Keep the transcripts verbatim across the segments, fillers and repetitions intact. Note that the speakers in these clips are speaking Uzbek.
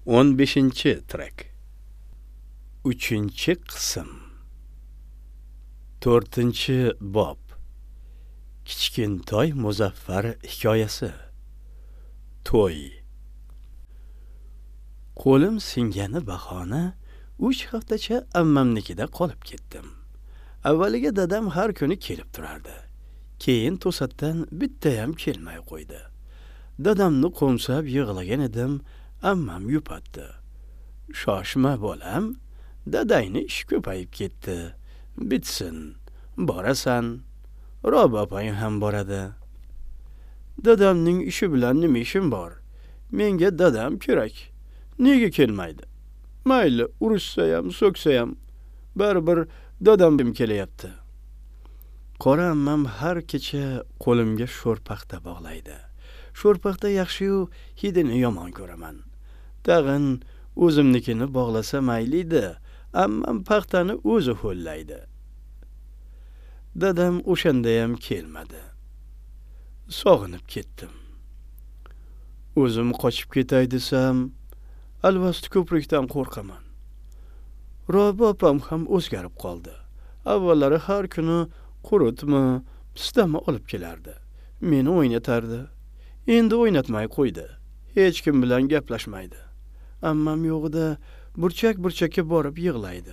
o'n beshinchi trak. uchinchi qism. to'rtinchi bob. Kichkintoy Muzaffar hikoyasi. To'y. Qo'lim singani bahona uch haftacha ammamnikida qolib ketdim. Avvaliga dadam har kuni kelib turardi. Keyin to'satdan bittayam kelmay qo'ydi. Dadamni qo'msab yig'lagan edim, ammam yupatdi. Shoshma bolam, dadayni ish ko'payib ketdi. Bitsin, borasan. Rob opang ham boradi. Dadamning ishi bilan nima ishim bor? Menga dadam kerak. Nega kelmaydi? Mayli, urushsa ham, so'ksa ham, baribir dadam kelyapti. Qora ammam har kecha qo'limga sho'rpaxta bog'laydi. Sho'rpaxta yaxshi-yu, hidini yomon ko'raman. Tag'in o'zimnikini bog'lasa mayliydi, ammam paxtani o'zi ho'llaydi. Dadam o'shanda ham kelmadi. Sog'inib ketdim. O'zim qochib ketay desam, alvasti ko'prikdan qo'rqaman. Robi opam ham o'zgarib qoldi. Avvallari har kuni qurutmi, pistami olib kelardi. Meni o'ynatardi. Endi o'ynatmay qo'ydi. Hech kim bilan gaplashmaydi. Ammam yo'g'ida burchak-burchakka borib yig'laydi.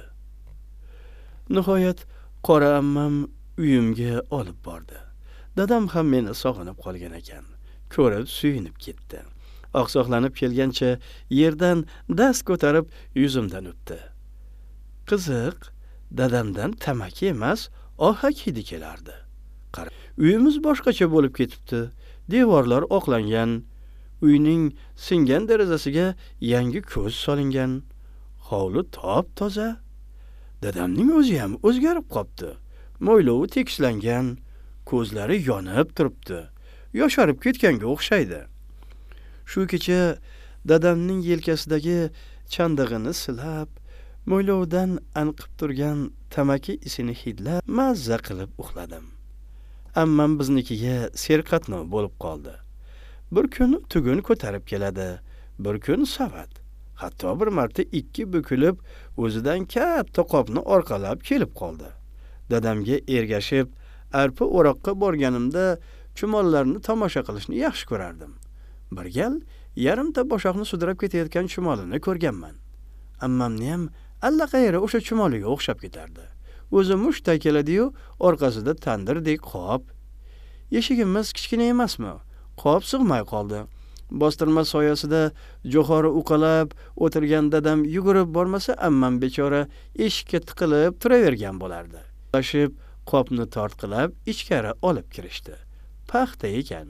Nihoyat qora ammam uyimga olib bordi. Dadam ham meni sog'inib qolgan ekan. Ko'rib suyunib ketdi. Oqsoqlanib kelgancha yerdan dast ko'tarib yuzimdan o'pdi. Qiziq, dadamdan tamaki emas, ohak hidi kelardi. Qara, uyimiz boshqacha bo'lib ketibdi. Devorlar oqlangan, uyning singan derazasiga yangi ko'z solingan. Hovli top-toza. Dadamning o'zi ham o'zgarib qopti. Mo'ylovi tekislangan, ko'zlari yonib turibdi. Yosharib ketganga o'xshaydi. Shu kecha dadamning yelkasidagi chandig'ini silab, mo'ylovidan anqib turgan tamaki isini hidlab, mazza qilib uxladim. Ammam biznikiga serqatnov bo'lib qoldi. Bir kun tugun ko'tarib keladi, bir kun savat. Hatto bir marta ikki bukilib, o'zidan katta qopni orqalab kelib qoldi. Dadamga ergashib, arpa o'roqqa borganimda chumollarni tomosha qilishni yaxshi ko'rardim. Bir gal yarimta boshoqni sudrab ketayotgan chumolini ko'rganman. Ammamni ham allaqayera o'sha chumoliga o'xshab ketardi. O'zi mushta keladi-yu, orqasida tandirdek qop. Eshigimiz kichkina emasmi? Qop sig'may qoldi. Bostirma soyasida jo'xori uqalab o'tirgan dadam yugurib bormasa, ammam bechora eshikka tiqilib turavergan bo'lardi. Tashib qopni tortqilab ichkari olib kirishdi. Paxta ekan.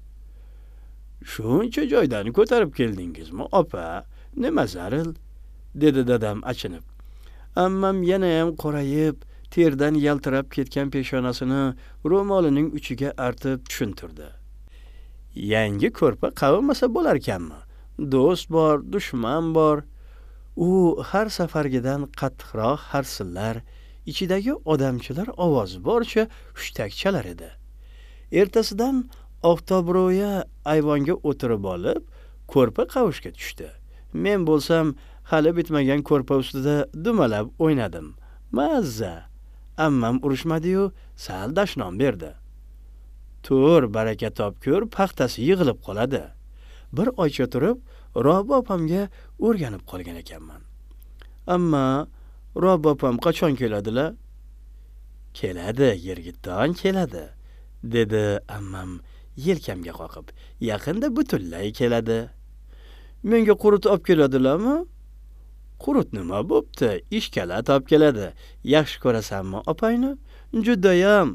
Shuncha joydan ko'tarib keldingizmi, opa? Nima zaril? Dedi dadam achinib. Ammam yana ham qorayib, terdan yaltirab ketgan peshonasini ro'molining uchiga artib tushuntirdi. Yangi ko'rpa qavmasa bo'lar ekanmi? Do'st bor, dushman bor. U har safargidan qattiqroq harsillar, ichidagi odamchilar ovozi borcha hushtak chalar edi. Ertasidan oftobro'ya ayvonga o'tirib olib, ko'rpa qavushga tushdi. Men bo'lsam, hali bitmagan ko'rpa ustida dumalab o'ynadim. Mazza. Ammam urishmadi-yu, sal dashnom berdi. Tur, baraka topkur, paxtasi yig'ilib qoladi. Bir oycha turib, Robi opamga o'rganib qolgan ekanman. Ammo Robi opam qachon keladilar? Keladi, yirgitton keladi, dedi ammam yelkamga qoqib. Yaqinda butunlay keladi. Menga qurut olib keladilarmi? Qurut nima bo'pti? Ishkalat olib keladi. Yaxshi ko'rasanmi opangni? Judayam.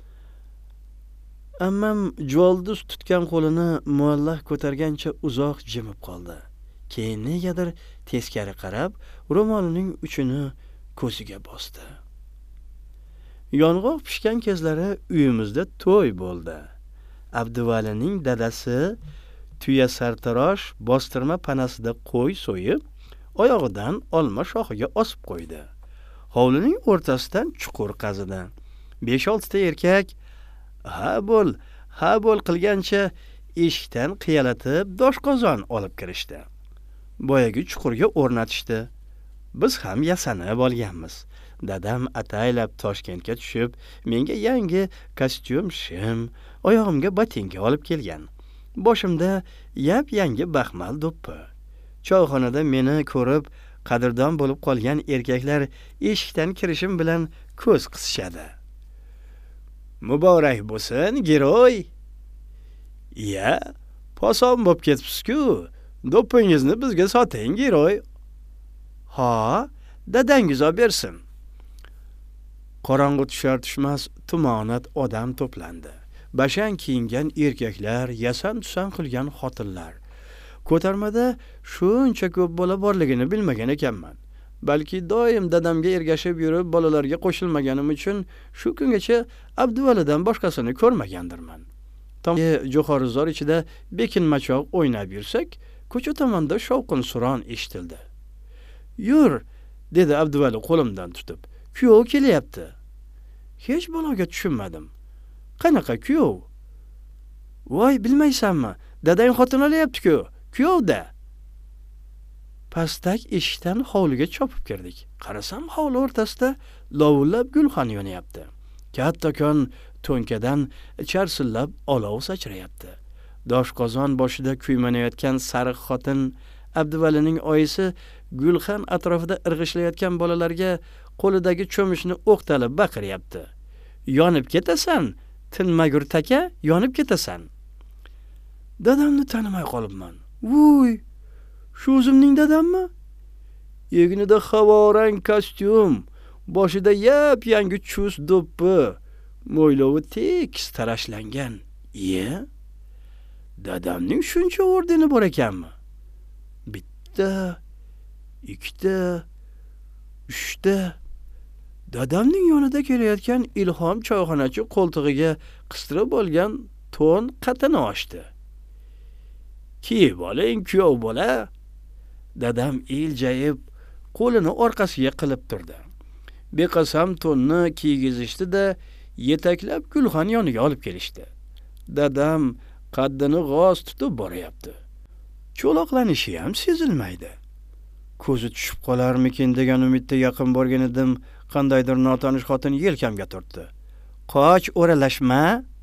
Ammam jo'lduz tutgan qo'lini muallaq ko'targancha uzoq jimib qoldi. Keyin negadir teskari qarab, ro'molining uchini ko'ziga bosdi. Yong'oq pishgan kezlari uyimizda to'y bo'ldi. Abduvalining dadasi tuya sartarosh bostirma panasida qo'y so'yib, oyog'idan olma shoxiga osib qo'ydi. Hovlining o'rtasidan chuqur qazidi. besh olti ta erkak ha bo'l, ha bo'l qilgancha eshikdan qiyalatib doshqozon olib kirishdi. boyagi chuqurga o'rnatishdi. Biz ham yasanib olganmiz. Dadam ataylab Toshkentga tushib, menga yangi kostyum shim, oyog'imga botinka olib kelgan. Boshimda yap yangi baxmal do'ppi. Choyxonada meni ko'rib qadrdon bo'lib qolgan erkaklar eshikdan kirishim bilan ko'z qisishadi. Muborak bo'lsin, giroy. Ya, poson bo'lib ketibsiz-ku. Do'ppingizni bizga soting, giroy. Ha, dadangiz olib bersin. Qorong'i tushar tushmas tumonat odam to'plandi. Bashan kiyingan erkaklar, yasan-tusan qilgan xotinlar. Ko'tarmada shuncha ko'p bola borligini bilmagan ekanman. Balki doim dadamga ergashib yurib bolalarga qo'shilmaganim uchun shu kungacha Abduvalidan boshqasini ko'rmagandirman. Tomga jo'xorizor ichida bekinmachoq o'ynab yursak, ko'cha tomonda shovqin-suron eshitildi. "Yur", dedi Abduvali qo'limdan tutib. "Kuyov kelyapti." Hech baloga tushunmadim. "Qanaqa kuyov?" "Voy, bilmaysanmi? Dadang xotin olyapti-ku. Kuyovda." Pastak eshikdan hovliga chopib kirdik. Qarasam, hovli o'rtasida lovullab gulxan yonyapti. Kattakon to'nkadan charsillab olov sachrayapti. Doshqozon boshida kuymanayotgan sariq xotin Abduvalining oyisi gulxan atrofida irg'ishlayotgan bolalarga qo'lidagi cho'mishni o'qtalib baqiryapti. "Yonib ketasan, tinmagur taka, yonib ketasan." Dadamni tanimay qolibman. Vuy, shu o'zimning dadammi? Egnida havorang kostyum, boshida yap yangi chust do'ppi, mo'ylovi tekis tarashlangan. Iye, dadamning shuncha ordeni bor ekanmi? Bitta, ikkita, uchta. Dadamning yonida kelayotgan Ilhom choyxonachi qo'ltig'iga qistirib olgan to'n qatini ochdi. "Ki bolang, kuyov bola." Dadam iljayib, qo'lini orqasiga qilib turdi. Beqasam to'nni kiygizishdi-da, yetaklab gulxan yoniga olib kelishdi. Dadam qaddini g'oz tutib boryapti. Cho'loqlanishi ham sezilmaydi. Ko'zi tushib qolarmikin degan umidda yaqin borgan edim, qandaydir notanish xotin yelkamga turtdi. "Qoch, o'ralashma."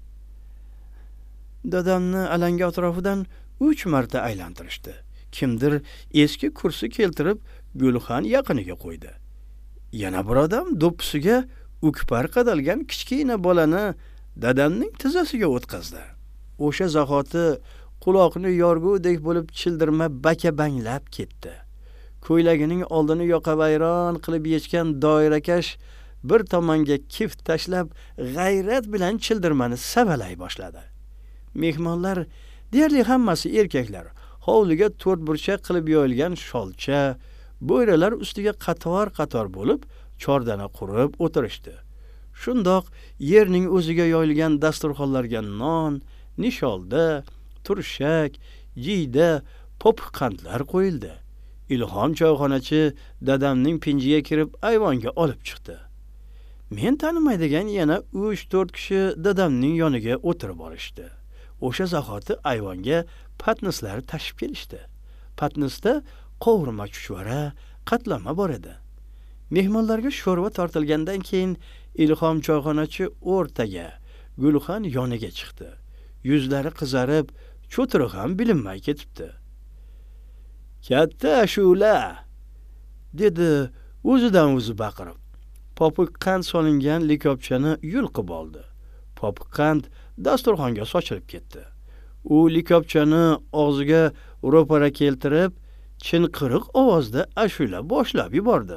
Dadamni alanga atrofidan uch marta aylantirishdi. Kimdir eski kursi keltirib gulxan yaqiniga qo'ydi. Yana bir odam do'ppisiga ukpar qadalgan kichkina bolani dadamning tizzasiga o'tkazdi. O'sha zahoti quloqni yorgudek bo'lib childirma baka-banglab ketdi. Ko'ylagining oldini yoqavayron qilib yechgan doirakash bir tomonga kift tashlab g'ayrat bilan childirmani savalay boshladi. Mehmonlar, deyarli hammasi erkaklar, hovliga to'rt burchak qilib yoyilgan sholcha, bo'yralar ustiga qator-qator bo'lib chordana qurib o'tirishdi. Shundoq yerning o'ziga yoyilgan dasturxonlarga non, nisholda, turshak, jiyda, popuk qandlar qo'yildi. Ilhom choyxonachi dadamning pinjiga kirib ayvonga olib chiqdi. Men tanimaydigan yana uch to'rt kishi dadamning yoniga o'tirib olishdi. O'sha zahoti ayvonga patnislar tashib kelishdi. Patnisda qovurma chuchvara, qatlama bor edi. Mehmonlarga sho'rva tortilgandan keyin Ilhom choyxonachi o'rtaga, gulxan yoniga chiqdi. Yuzlari qizarib, cho'tiri ham bilinmay ketibdi. "Katta ashula", dedi o'zidan o'zi baqirib. Popuk qand solingan likopchani yulqib oldi. Popuk qand dasturxonga sochilib ketdi. U likopchani og'ziga ro'para keltirib, chinqiriq ovozda ashula boshlab yubordi.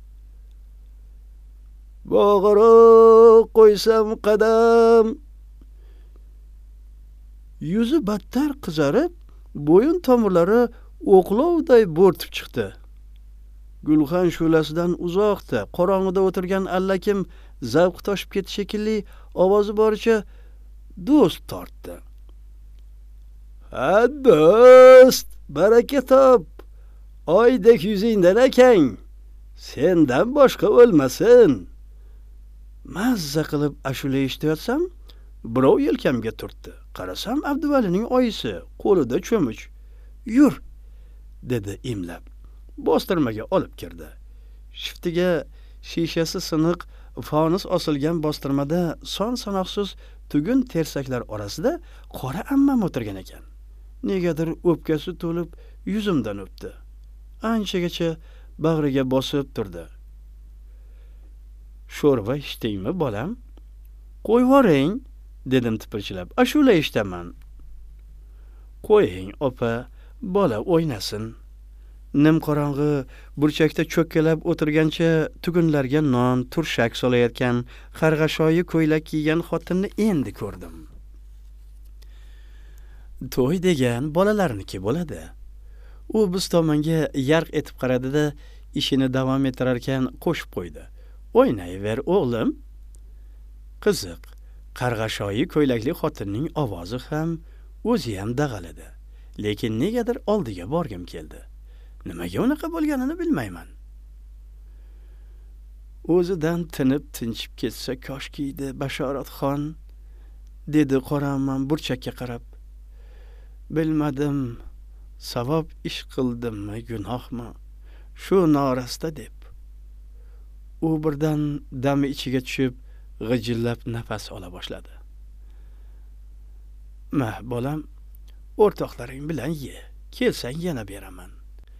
"Bog'roq qo'ysam qadam." Yuzi battar qizarib, bo'yin tomirlari o'qlovday bo'rtib chiqdi. Gulxan shu'lasidan uzoqda, qorong'ida o'tirgan allakim zavqi toshib ketdi shekilli, ovozi boricha do'st tortdi. "Ha, do'st, baraka top. Oydek yuzingdan akang. Sendan boshqa o'lmasin." Mazza qilib ashula eshitayotsam, birov yelkamga turtdi. Qarasam, Abduvalining oyisi, qo'lida cho'mich. "Yur, dedi imlab. Bostirmaga olib kirdi. Shiftiga shishasi siniq fonus osilgan bostirmada son sanoqsiz tugun tersaklar orasida qora ammam o'tirgan ekan. Negadir o'pkasi to'lib yuzimdan o'pdi. Anchagacha bag'riga bosib turdi. "Sho'rva ichdingmi, bolam?" "Qo'yvoring", dedim tipirchilab. "Ashula eshitaman." "Qo'ying, opa, bola o'ynasin." Nimqorong'i burchakda cho'kkalab o'tirgancha tugunlarga non, turshak solayotgan qarg'ashoyi ko'ylak kiygan xotinni endi ko'rdim. To'y degan bolalarniki bo'ladi. U biz tomonga yarq etib qaradi-da, ishini davom ettirarkan qo'shib qo'ydi. "O'ynayver, o'g'lim." Qiziq, qarg'ashoyi ko'ylakli xotinning ovozi ham, o'zi ham dag'aladi. Lekin negadir oldiga borgim keldi. Nimaga unaqa bo'lganini bilmayman. "O'zidan tinib tinchib ketsa koshkiydi, Bashoratxon", dedi qoraman burchakka qarab. "Bilmadim, savob ish qildimmi, gunohmi, shu norasta" deb. U birdan dami ichiga tushib, g'ijillab nafas ola boshladi. "Ma, bolam, o'rtoqlaring bilan ye, kelsang yana beraman."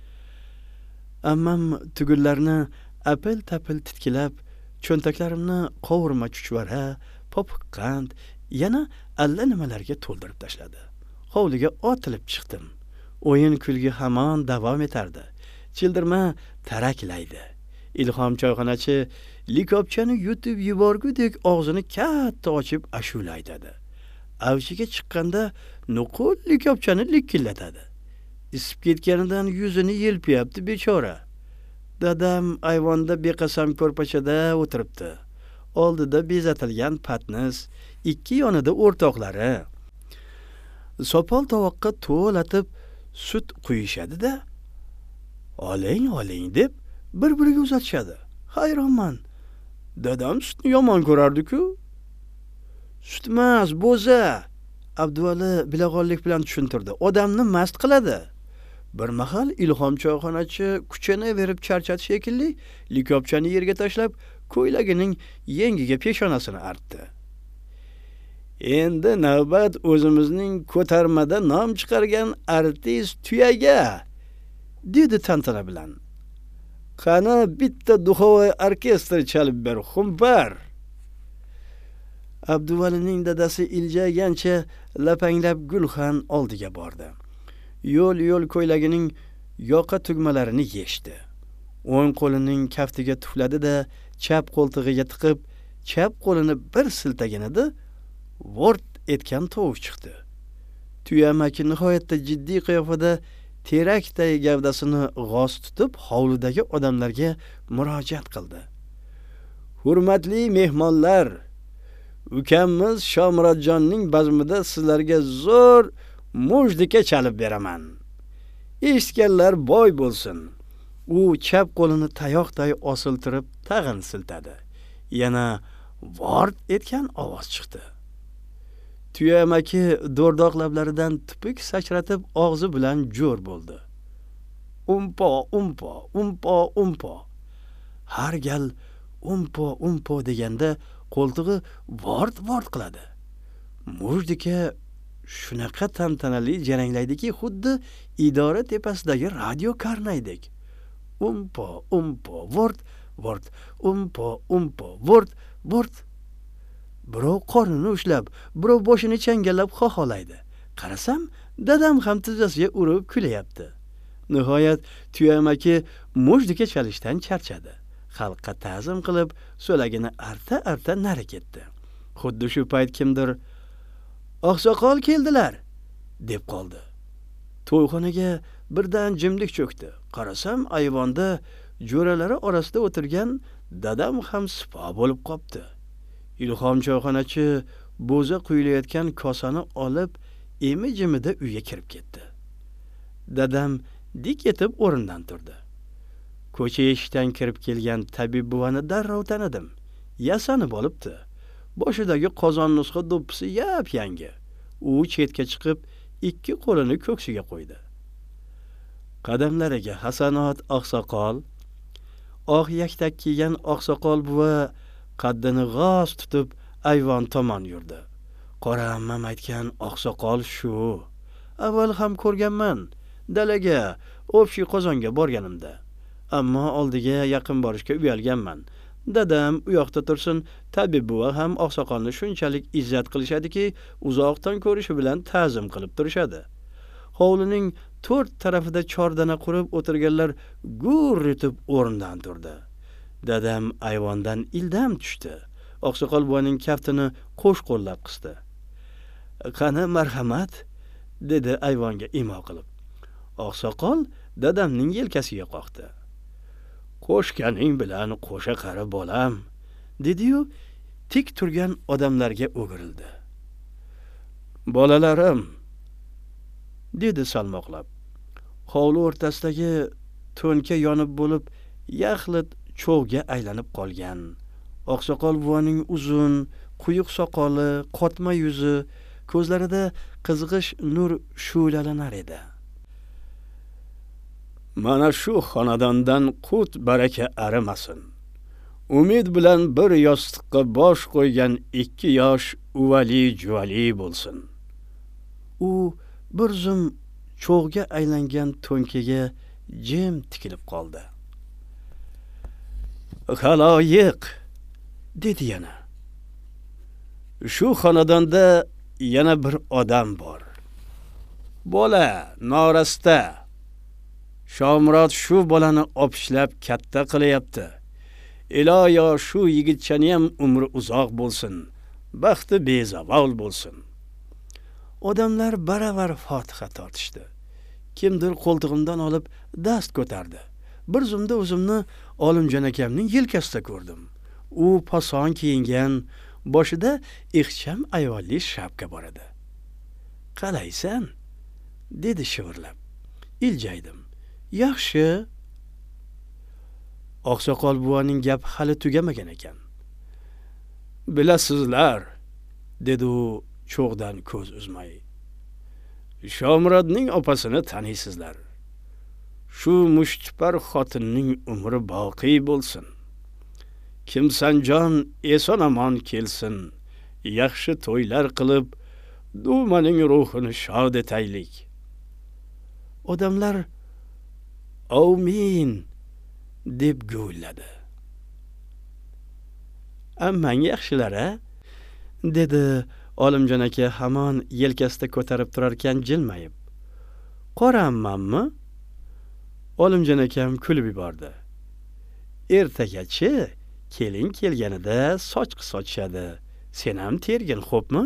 Ammam tugunlarni apil-tapil titkilab, cho'ntaklarimni qovurma chuchvara, popuq qand, yana alla nimalarga to'ldirib tashladi. Hovliga otilib chiqdim. O'yin kulgi hamon davom etardi. Childirma taraklaydi. Ilhom choyxonachi likopchani yutib yuborgudek og'zini katta ochib ashula aytadi. Avchiga chiqqanda nuqul likopchani likillatadi. Isib ketganidan yuzini yelpiyapti bechora. Dadam ayvonda beqasam ko'rpachada o'tiribdi. Oldida bezatilgan patnis, ikki yonida o'rtoqlari. Sopol tovoqqa to'latib sut quyishadi-da, "Oling, oling" deb bir-biriga uzatishadi. Hayronman. Dadam sutni yomon ko'rardi-ku. "Sutmas, bo'za", Abduvali bilag'onlik bilan tushuntirdi. "Odamni mast qiladi." Bir mahal Ilhom choyxonachi kuchini berib charchati shekilli, likopchani yerga tashlab, ko'ylagining yengiga peshonasini artdi. "Endi navbat o'zimizning ko'tarmada nom chiqargan artist tuyaga", dedi tantana bilan. "Qani bitta duxovoy orkestr chalib ber, xumpar." Abduvalining dadasi iljaygancha lapanglab Gulxan oldiga bordi. Yo'l-yo'l ko'ylagining yoqa tugmalarini yechdi. O'ng qo'lining kaftiga tufladi-da, chap qo'ltig'iga tiqib, chap qo'lini bir siltaganida vort etgan tovush chiqdi. Tuyamaki nihoyatda jiddiy qiyofada terakday gavdasini g'oz tutib, hovlidagi odamlarga murojaat qildi. "Hurmatli mehmonlar, ukamiz Shomurodjonning bazmida sizlarga zo'r mujdika chalib beraman. Eshitganlar boy bo'lsin." U chap qo'lini tayoqday osiltirib tag'in siltadi. Yana vort etgan ovoz chiqdi. Tuyamaki do'rdoq lablaridan tupuk sachratib og'zi bilan jo'r bo'ldi. "Umpo, umpo, umpo, umpo." Har gal umpo, umpo deganda qo'ltig'i vort-vort qiladi. Mujdika shunaqa tantanali jaranglaydiki, xuddi idora tepasidagi radio karnaydek. Umpo, umpo, vort, vort, umpo, umpo, vort, vort. Birov qornini ushlab, birov boshini changallab xoxolaydi. Qarasam, dadam ham tizzasiga urib kulayapti. Nihoyat tuyamaki mujdika chalishdan charchadi. Xalqqa ta'zim qilib, so'lagini arta-arta nari ketdi. Xuddi shu payt kimdir "Oqsoqol keldilar" deb qoldi. To'yxonaga birdan jimlik cho'kdi. Qarasam, ayvonda jo'ralari orasida o'tirgan dadam ham sipo bo'lib qopti. Ilhom choyxonachi bo'za quyilayotgan kosani olib, emi-jimida uyga kirib ketdi. Dadam dik etib o'rnidan turdi. Ko'cha eshikdan kirib kelgan tabib buvani darrov tanidim. Yasanib olibdi. Boshidagi qozon nusxa do'ppisi yap yangi. U chetga chiqib, ikki qo'lini ko'ksiga qo'ydi. Qadamlariga Hasanot oqsoqol, oq yaktak kiygan oqsoqol buva qaddini g'oz tutib ayvon tomon yurdi. Qora ammam aytgan oqsoqol shu. Avval ham ko'rganman. Dalaga, o'pshi qozonga borganimda. Ammo oldiga yaqin borishga uyalganman. Dadam u yoqda tursin, tabib buva ham oqsoqolni shunchalik izzat qilishadiki, uzoqdan ko'rishi bilan ta'zim qilib turishadi. Hovlining to'rt tarafida chordana qurib o'tirganlar gurr etib o'rnidan turdi. Dadam ayvondan ildam tushdi. Oqsoqol buvaning kaftini qo'sh qo'llab qisdi. "Qani marhamat", dedi ayvonga imo qilib. Oqsoqol dadamning yelkasiga qoqdi. "Qo'shganing bilan qo'sha qari bolam", dedi-yu tik turgan odamlarga o'girildi. "Bolalarim", dedi salmoqlab. Hovli o'rtasidagi to'nka yonib bo'lib, yaxlit cho'g'ga aylanib qolgan. Oqsoqol buvaning uzun, quyuq soqoli, qotma yuzi, ko'zlarida qizg'ish nur shu'lalanar edi. "Mana shu xonadondan qut baraka arimasin. Umid bilan bir yostiqqa bosh qo'ygan ikki yosh uvali juvali bo'lsin." U bir zum cho'g'ga aylangan to'nkaga jim tikilib qoldi. "Xaloyiq", dedi yana. "Shu xonadonda yana bir odam bor. Bola norasta. Shomurod shu bolani opishlab katta qilyapti. Iloyo shu yigitchani ham umri uzoq bo'lsin, baxti bezavol bo'lsin." Odamlar baravar Fotiha tortishdi. Kimdir qo'ltig'imdan olib dast ko'tardi. Bir zumda o'zimni Olimjon akamning yelkasida ko'rdim. U poson kiyingan, boshida ixcham ayolli shapka bor edi. "Qalaysan?" dedi shivirlab. Iljaydim. "Yaxshi." Oqsoqol buvaning gapi hali tugamagan ekan. "Bilasizlar", dedi u cho'g'dan ko'z uzmay. "Shomurodning opasini taniysizlar. Shu mushtipar xotinning umri boqiy bo'lsin. Kimsanjon eson-amon kelsin. Yaxshi to'ylar qilib, dumaning ruhini shod etaylik." Odamlar "Amin" deb guvilladi. "Ammang yaxshilar-a?" dedi Olimjon aka hamon yelkasida ko'tarib turar ekan jilmayib. "Qora ammammi?" Olimjon akam kulib yubordi. "Ertagachi kelin kelganida sochqi sochishadi. Sen ham tergin, xo'pmi?"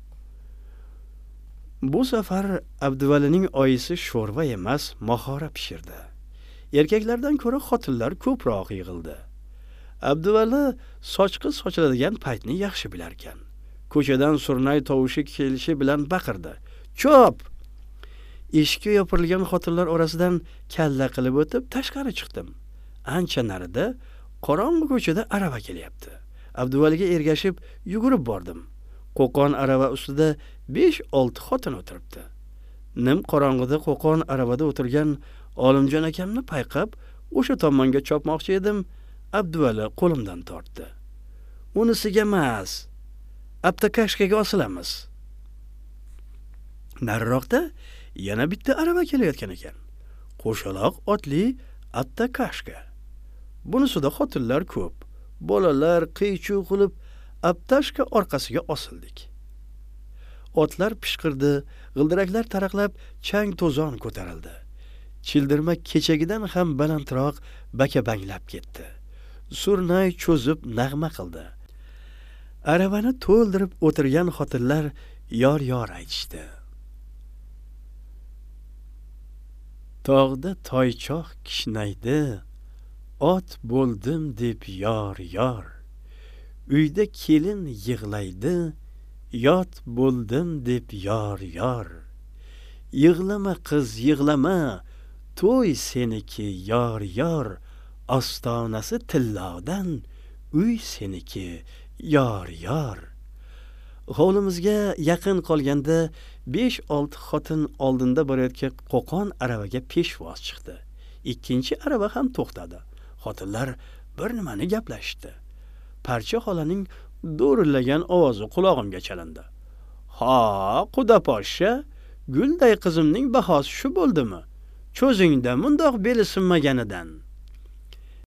Bu safar Abduvalining oyisi sho'rva emas, mohora pishirdi. Erkaklardan ko'ra xotinlar ko'proq yig'ildi. Abduvali sochqi sochiladigan paytni yaxshi bilar ekan. Ko'chadan surnay tovushi kelishi bilan baqirdi. "Cho'p!" Eshikka yopirilgan xotinlar orasidan kalla qilib o'tib tashqari chiqdim. Ancha narida qorong'u ko'chada arava kelyapti. Abduvaliga ergashib yugurib bordim. Qo'qon arava ustida besh olti xotin o'tiribdi. Nim qorong'ida Qo'qon aravada o'tirgan Olimjon akamni payqab, o'sha tomonga chopmoqchi edim. Abduvali qo'limdan tortdi. "Unisiga emas, aptakashkaga osilamiz." Nariroqda yana bitta arava kelayotgan ekan. Qo'shaloq otli aptakashka. Bunisida xotinlar ko'p. Bolalar qiy-chuv qilib aptashka orqasiga osildik. Otlar pishqirdi, g'ildiraklar taraqlab, chang to'zon ko'tarildi. Childirma kechagidan ham balandroq bakabanglab ketdi. Surnay cho'zib nag'ma qildi. Aravani to'ldirib o'tirgan xotinlar yor-yor aytishdi. "Tog'da toychoq kishnaydi, ot bo'ldim deb yor-yor. Uyda kelin yig'laydi, yot bo'ldim deb yor-yor. Yig'lama qiz, yig'lama, to'y seniki yor-yor. Ostonasi tillodan, uy seniki yor-yor." Hovlimizga yaqin qolganda besh olti xotin oldinda borayotgan qo'qon aravaga peshvoz chiqdi. Ikkinchi arava ham to'xtadi. Xotinlar bir nimani gaplashdi. Parcha xolaning do'rillagan ovozi qulog'imga chalindi. "Ha, Quda poshsha, gulday qizimning bahosi shu bo'ldimi? Cho'zingda mundoq beli sinmaganidan."